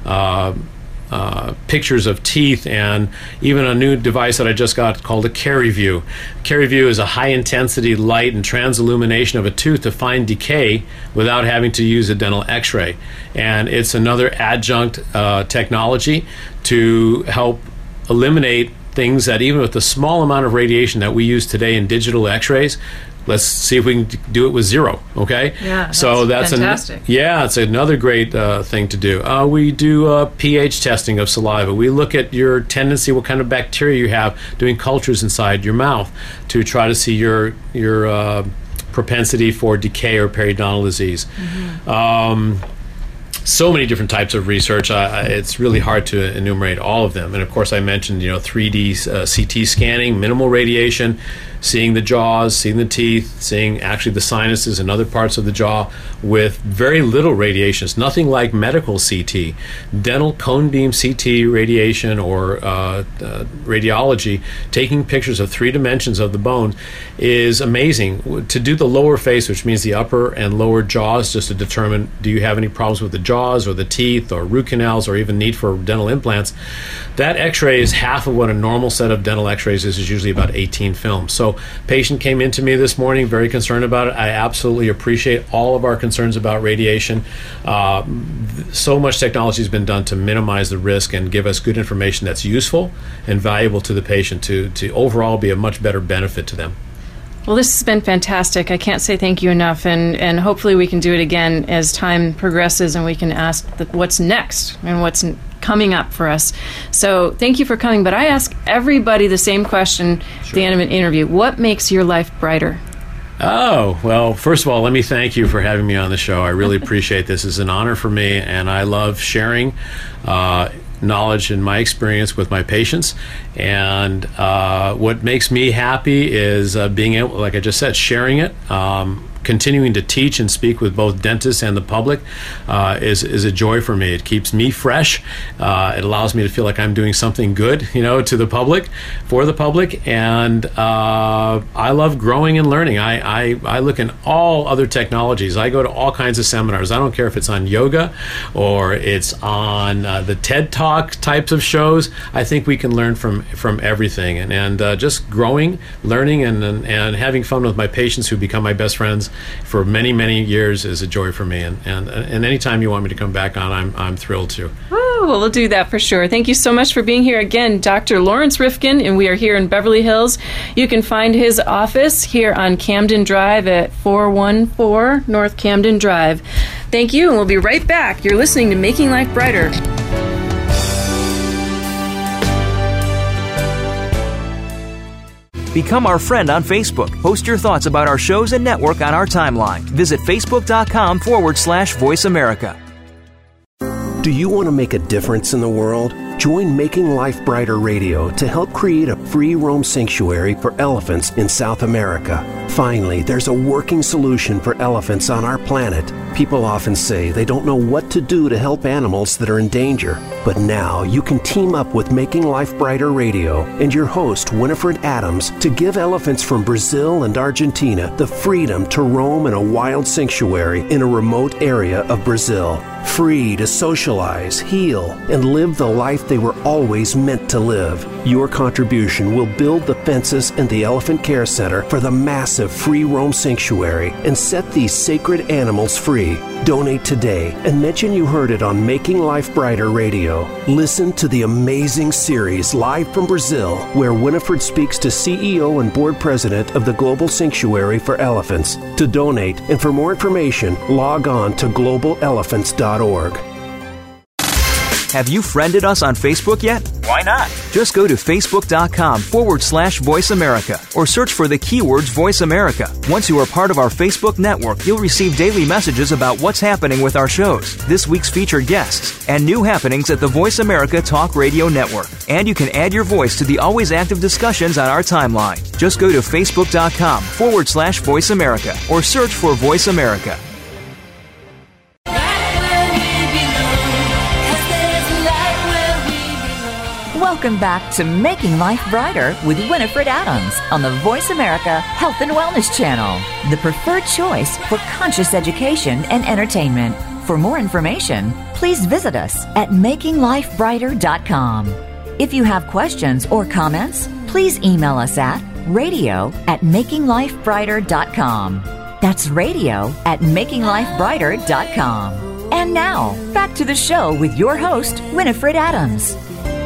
pictures of teeth, and even a new device that I just got called a CariView. CariView is a high-intensity light and transillumination of a tooth to find decay without having to use a dental x-ray. And it's another adjunct technology to help eliminate things that even with the small amount of radiation that we use today in digital x-rays, let's see if we can do it with zero, okay? Yeah, that's fantastic. It's another great thing to do. We do pH testing of saliva. We look at your tendency, what kind of bacteria you have, doing cultures inside your mouth to try to see your propensity for decay or periodontal disease. Mm-hmm. So many different types of research. It's really hard to enumerate all of them. And of course, I mentioned 3D CT scanning, minimal radiation. seeing the jaws, seeing the teeth, seeing actually the sinuses and other parts of the jaw with very little radiation. It's nothing like medical CT. Dental cone beam CT radiation or radiology, taking pictures of 3 dimensions of the bone, is amazing. To do the lower face, which means the upper and lower jaws, just to determine do you have any problems with the jaws or the teeth or root canals or even need for dental implants, that x-ray is half of what a normal set of dental x-rays is usually about 18 films. So patient came in to me this morning very concerned about it. I absolutely appreciate all of our concerns about radiation. So much technology has been done to minimize the risk and give us good information that's useful and valuable to the patient to overall be a much better benefit to them. Well, this has been fantastic. I can't say thank you enough, and hopefully we can do it again as time progresses and we can ask what's next and what's coming up for us. So thank you for coming, but I ask everybody the same question at the end of an interview. What makes your life brighter? Oh, well, first of all, let me thank you for having me on the show. I really appreciate this. It's an honor for me, and I love sharing knowledge and my experience with my patients. And what makes me happy is being able, like I just said, sharing it. Continuing to teach and speak with both dentists and the public is a joy for me. It keeps me fresh. It allows me to feel like I'm doing something good, to the public, for the public. And I love growing and learning. I look in all other technologies. I go to all kinds of seminars. I don't care if it's on yoga or it's on the TED Talk types of shows. I think we can learn from everything. And just growing, learning, and having fun with my patients who become my best friends for many, many years is a joy for me. And anytime you want me to come back on, I'm thrilled to. Oh, well, we'll do that for sure. Thank you so much for being here again, Dr. Lawrence Rifkin, and we are here in Beverly Hills. You can find his office here on Camden Drive at 414 North Camden Drive. Thank you, and we'll be right back. You're listening to Making Life Brighter. Become our friend on Facebook. Post your thoughts about our shows and network on our timeline. Visit facebook.com/Voice America. Do you want to make a difference in the world? Join Making Life Brighter Radio to help create a free roam sanctuary for elephants in South America. Finally, there's a working solution for elephants on our planet. People often say they don't know what to do to help animals that are in danger. But now you can team up with Making Life Brighter Radio and your host, Winifred Adams, to give elephants from Brazil and Argentina the freedom to roam in a wild sanctuary in a remote area of Brazil. Free to socialize, heal, and live the life they were always meant to live. Your contribution will build the fences and the Elephant Care Center for the massive free roam sanctuary and set these sacred animals free. Donate today and mention you heard it on Making Life Brighter Radio. Listen to the amazing series live from Brazil, where Winifred speaks to CEO and board president of the Global Sanctuary for Elephants. To donate and for more information, log on to globalelephants.org. Have you friended us on Facebook yet? Why not? Just go to facebook.com/Voice America or search for the keywords Voice America. Once you are part of our Facebook network, you'll receive daily messages about what's happening with our shows, this week's featured guests, and new happenings at the Voice America Talk Radio Network. And you can add your voice to the always active discussions on our timeline. Just go to facebook.com/Voice America or search for Voice America. Welcome back to Making Life Brighter with Winifred Adams on the Voice America Health and Wellness Channel, the preferred choice for conscious education and entertainment. For more information, please visit us at makinglifebrighter.com. If you have questions or comments, please email us at radio@makinglifebrighter.com. That's radio@makinglifebrighter.com. And now, back to the show with your host, Winifred Adams.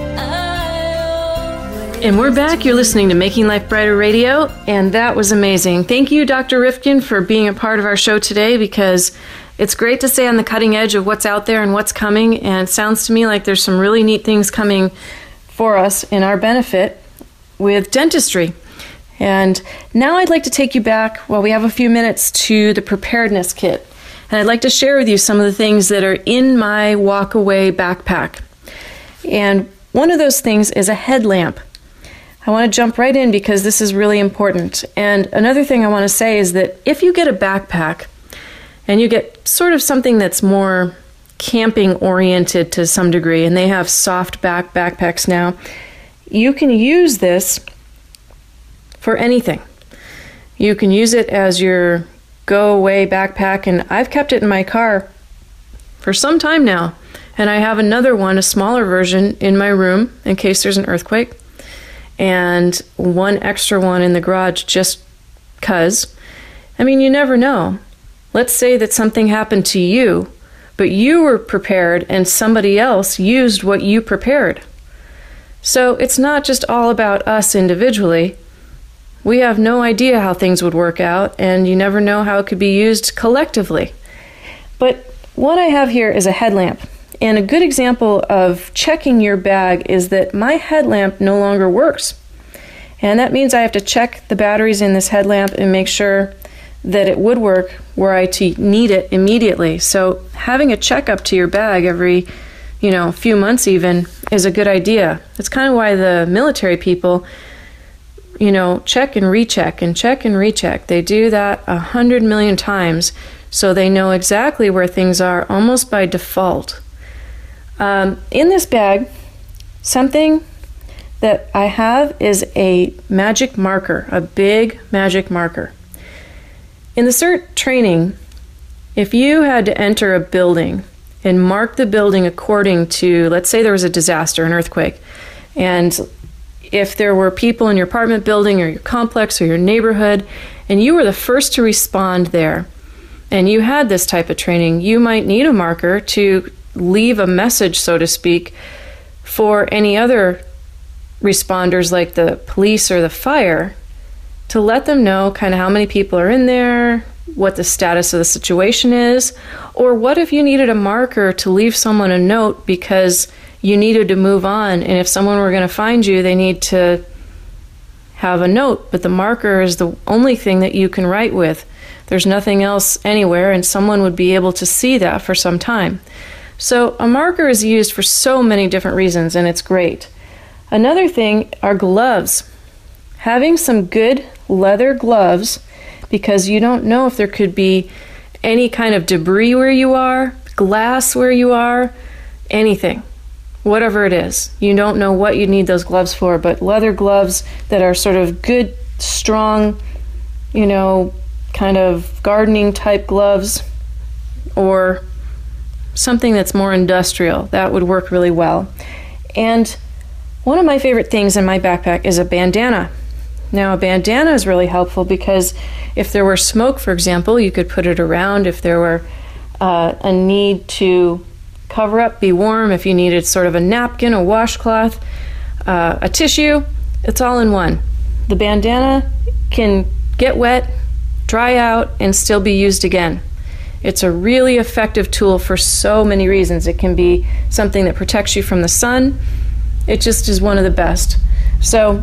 And we're back. You're listening to Making Life Brighter Radio, and that was amazing. Thank you, Dr. Rifkin, for being a part of our show today, because it's great to stay on the cutting edge of what's out there and what's coming, and it sounds to me like there's some really neat things coming for us in our benefit with dentistry. And now I'd like to take you back, while we have a few minutes, to the preparedness kit. And I'd like to share with you some of the things that are in my walk-away backpack. And one of those things is a headlamp. I want to jump right in because this is really important. And another thing I want to say is that if you get a backpack and you get sort of something that's more camping oriented to some degree, and they have soft backpacks now, you can use this for anything. You can use it as your go-away backpack, and I've kept it in my car for some time now. And I have another one, a smaller version, in my room in case there's an earthquake, and one extra one in the garage just 'cause. I mean, you never know. Let's say that something happened to you, but you were prepared and somebody else used what you prepared. So it's not just all about us individually. We have no idea how things would work out, and you never know how it could be used collectively. But what I have here is a headlamp. And a good example of checking your bag is that my headlamp no longer works. And that means I have to check the batteries in this headlamp and make sure that it would work were I to need it immediately. So having a checkup to your bag every, few months even is a good idea. That's kind of why the military people, check and recheck and check and recheck. They do that 100 million times so they know exactly where things are almost by default. In this bag, something that I have is a magic marker, a big magic marker. In the CERT training, if you had to enter a building and mark the building according to, let's say there was a disaster, an earthquake, and if there were people in your apartment building or your complex or your neighborhood, and you were the first to respond there, and you had this type of training, you might need a marker to leave a message, so to speak, for any other responders like the police or the fire, to let them know kind of how many people are in there, what the status of the situation is, or what if you needed a marker to leave someone a note because you needed to move on, and if someone were going to find you, they need to have a note, but the marker is the only thing that you can write with. There's nothing else anywhere, and someone would be able to see that for some time. So a marker is used for so many different reasons, and it's great. Another thing are gloves. Having some good leather gloves, because you don't know if there could be any kind of debris where you are, glass where you are, anything, whatever it is. You don't know what you need those gloves for, but leather gloves that are sort of good, strong, kind of gardening type gloves, or something that's more industrial, that would work really well. And one of my favorite things in my backpack is a bandana. Now, a bandana is really helpful because if there were smoke, for example, you could put it around. If there were a need to cover up, be warm, if you needed sort of a napkin, a washcloth, a tissue, it's all in one. The bandana can get wet, dry out, and still be used again. It's a really effective tool for so many reasons. It can be something that protects you from the sun. It just is one of the best. So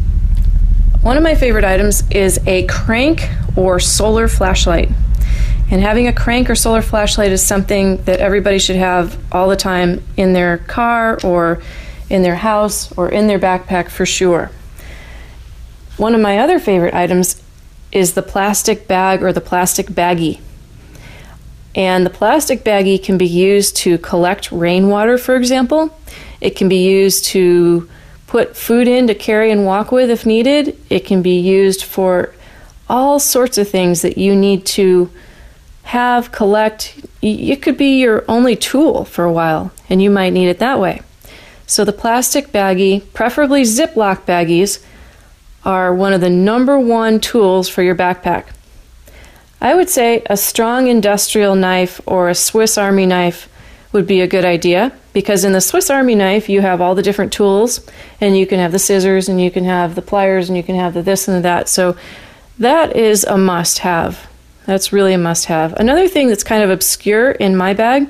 one of my favorite items is a crank or solar flashlight. And having a crank or solar flashlight is something that everybody should have all the time in their car or in their house or in their backpack for sure. One of my other favorite items is the plastic bag or the plastic baggie. And the plastic baggie can be used to collect rainwater, for example. It can be used to put food in to carry and walk with if needed. It can be used for all sorts of things that you need to have, collect. It could be your only tool for a while, and you might need it that way. So the plastic baggie, preferably Ziploc baggies, are one of the number one tools for your backpack. I would say a strong industrial knife or a Swiss Army knife would be a good idea, because in the Swiss Army knife you have all the different tools, and you can have the scissors, and you can have the pliers, and you can have the this and the that. So that is a must-have. That's really a must-have. Another thing that's kind of obscure in my bag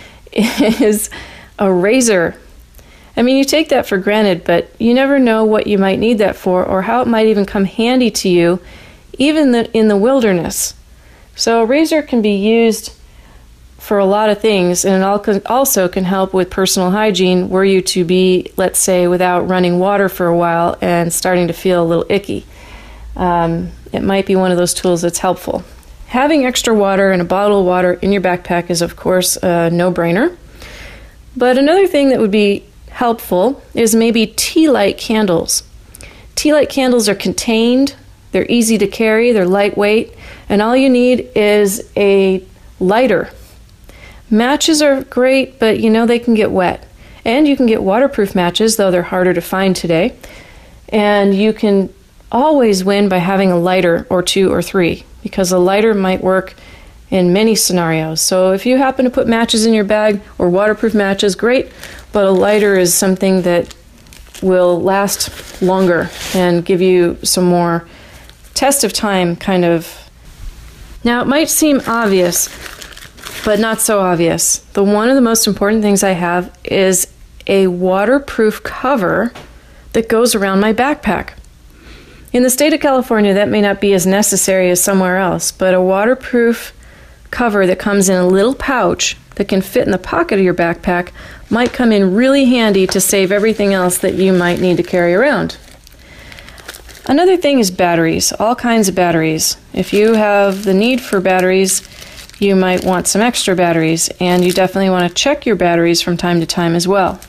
is a razor. I mean, you take that for granted, but you never know what you might need that for or how it might even come handy to you, even in the wilderness. So a razor can be used for a lot of things, and it also can help with personal hygiene were you to be, let's say, without running water for a while and starting to feel a little icky. It might be one of those tools that's helpful. Having extra water and a bottle of water in your backpack is, of course, a no-brainer. But another thing that would be helpful is maybe tea light candles. Tea light candles are contained, they're easy to carry, they're lightweight, and all you need is a lighter. Matches are great, but they can get wet. And you can get waterproof matches, though they're harder to find today. And you can always win by having a lighter or 2 or 3, because a lighter might work in many scenarios. So if you happen to put matches in your bag or waterproof matches, great, but a lighter is something that will last longer and give you some more test of time kind of. Now, it might seem obvious, but not so obvious. One of the most important things I have is a waterproof cover that goes around my backpack. In the state of California, that may not be as necessary as somewhere else, but a waterproof cover that comes in a little pouch that can fit in the pocket of your backpack might come in really handy to save everything else that you might need to carry around. Another thing is batteries, all kinds of batteries. If you have the need for batteries, you might want some extra batteries, and you definitely want to check your batteries from time to time as well.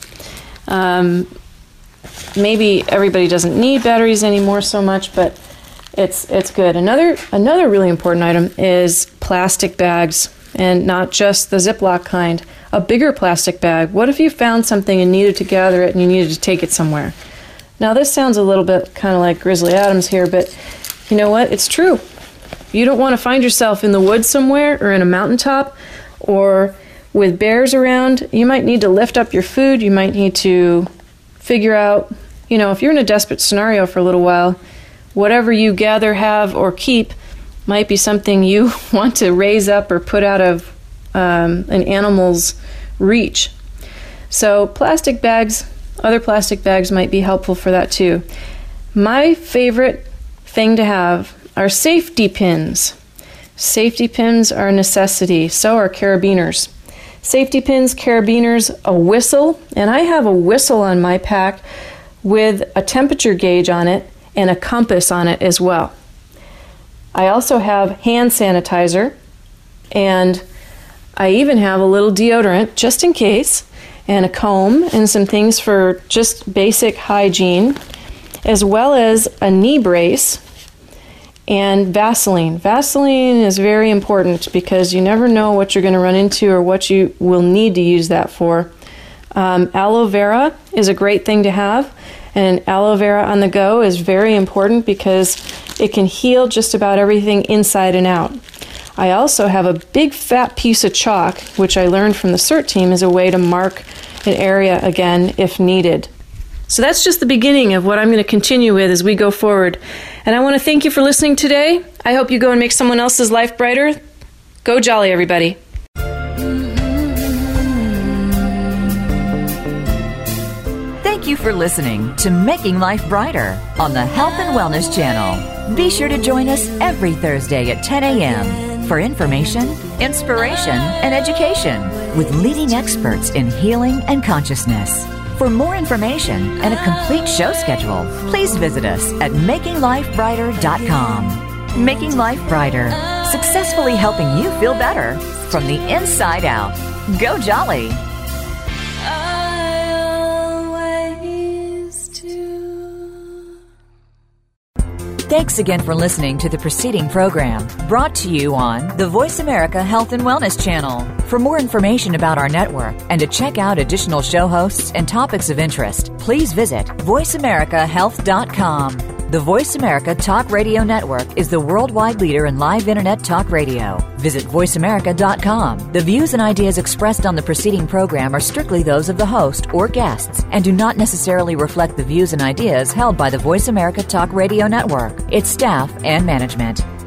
Maybe everybody doesn't need batteries anymore so much, but it's good. Another really important item is plastic bags, and not just the Ziploc kind. A bigger plastic bag. What if you found something and needed to gather it and you needed to take it somewhere? Now this sounds a little bit kind of like Grizzly Adams here, but you know what? It's true. You don't want to find yourself in the woods somewhere or in a mountaintop or with bears around. You might need to lift up your food. You might need to figure out, if you're in a desperate scenario for a little while, whatever you gather, have, or keep might be something you want to raise up or put out of an animal's reach. So plastic bags, other plastic bags might be helpful for that too. My favorite thing to have are safety pins. Safety pins are a necessity. So are carabiners. Safety pins, carabiners, a whistle, and I have a whistle on my pack with a temperature gauge on it and a compass on it as well. I also have hand sanitizer, and I even have a little deodorant just in case, and a comb and some things for just basic hygiene, as well as a knee brace and Vaseline. Vaseline is very important because you never know what you're going to run into or what you will need to use that for. Aloe vera is a great thing to have, and aloe vera on the go is very important because it can heal just about everything inside and out. I also have a big fat piece of chalk, which I learned from the CERT team as a way to mark an area again if needed. So that's just the beginning of what I'm going to continue with as we go forward. And I want to thank you for listening today. I hope you go and make someone else's life brighter. Go jolly, everybody. Thank you for listening to Making Life Brighter on the Health and Wellness Channel. Be sure to join us every Thursday at 10 a.m. for information, inspiration, and education with leading experts in healing and consciousness. For more information and a complete show schedule, please visit us at makinglifebrighter.com. Making Life Brighter, successfully helping you feel better from the inside out. Go jolly! Thanks again for listening to the preceding program, brought to you on the Voice America Health and Wellness Channel. For more information about our network and to check out additional show hosts and topics of interest, please visit voiceamericahealth.com. The Voice America Talk Radio Network is the worldwide leader in live Internet talk radio. Visit voiceamerica.com. The views and ideas expressed on the preceding program are strictly those of the host or guests and do not necessarily reflect the views and ideas held by the Voice America Talk Radio Network, its staff, and management.